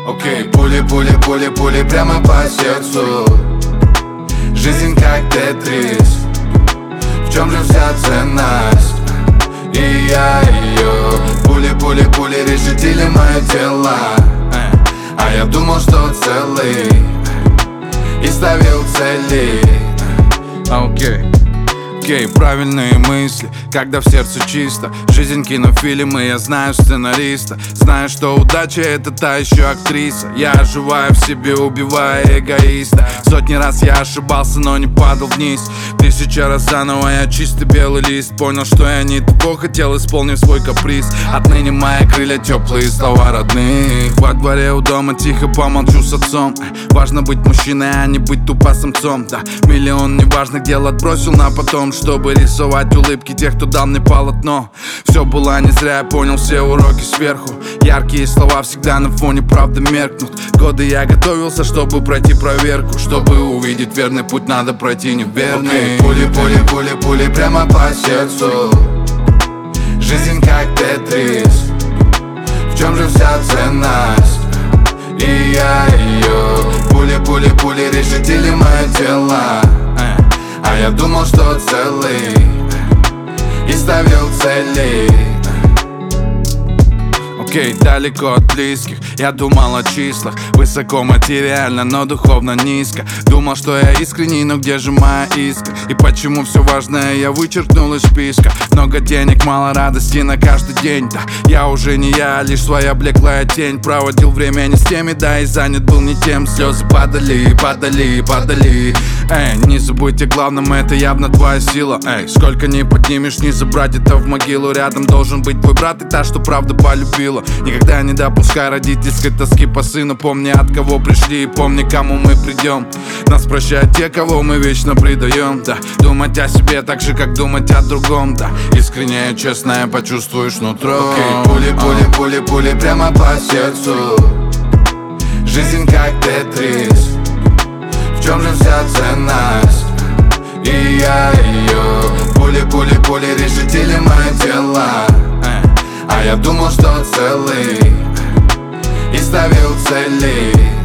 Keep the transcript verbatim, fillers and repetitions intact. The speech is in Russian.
Окей, пули, пули, пули, пули прямо по сердцу. Жизнь как тетрис. В чем же вся ценность? И я ее. Пули, пули, пули решетили мое тело. А я думал, что целый и ставил цели. Окей okay. Окей, okay, правильные мысли, когда в сердце чисто. Жизнь кинофильм, и я знаю сценариста. Знаю, что удача — это та еще актриса. Я оживаю в себе, убивая эгоиста. Сотни раз я ошибался, но не падал вниз. Тысяча раз заново я чистый белый лист. Понял, что я не того хотел, исполнив свой каприз. Отныне мои крылья теплые, слова родных. Во дворе у дома тихо помолчу с отцом. Важно быть мужчиной, а не быть тупо самцом. Да, миллион неважных дел отбросил на потом, чтобы рисовать улыбки тех, кто дал мне полотно. Все было не зря, я понял все уроки сверху. Яркие слова всегда на фоне правды меркнут. Годы я готовился, чтобы пройти проверку. Чтобы увидеть верный путь, надо пройти неверный. Okay. Пули, пули, пули, пули прямо по сердцу. Жизнь как тетрис. В чем же вся ценность? И я ее. Пули, пули, пули решетили мое тело. А я думал, что целый и ставил цели. Окей, okay, далеко от близких, я думал о числах. Высоко материально, но духовно низко. Думал, что я искренний, но где же моя искра? И почему все важное я вычеркнул из списка? Много денег, мало радости на каждый день. Да, я уже не я, лишь своя блеклая тень. Проводил время не с теми, да и занят был не тем. Слезы падали, падали, падали. Эй, не забудьте, главным это явно твоя сила. Эй, сколько не поднимешь, не забрать это в могилу. Рядом должен быть твой брат и та, что правда полюбила. Никогда не допускай родительской тоски по сыну. Помни, от кого пришли, и помни, кому мы придем. Нас прощают те, кого мы вечно предаем. Да, думать о себе так же, как думать о другом. Да, искренне, честное почувствуешь нутром. Okay, пули, пули, пули, пули прямо по сердцу. Жизнь как тетрис. В чем же вся ценность? И я ее. Пули, пули, пули решетили мое тело. А я думал, что целый и ставил цели.